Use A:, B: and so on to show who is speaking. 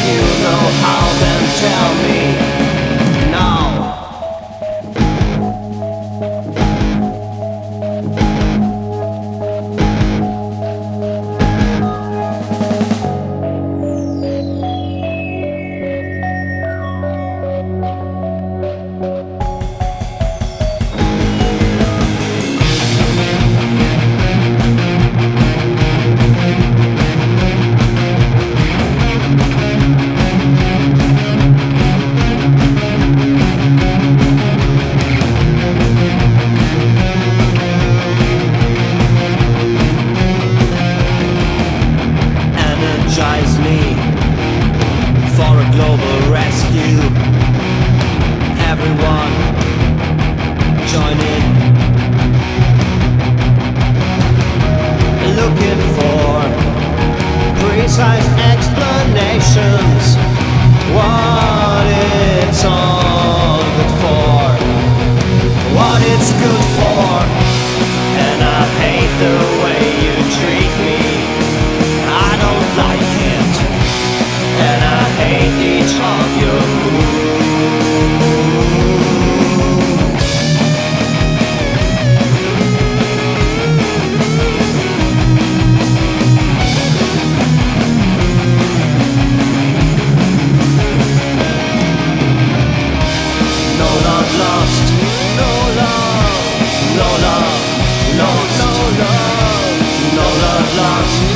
A: you know how, then tell me now. Energize me for a global rescue. Everyone join in. Looking for precise explanations. What it's all good for, what it's good for. And I hate the way you treat me. I don't like it, and I hate each of your moves. No love lost, no love, no love lost, no love lost.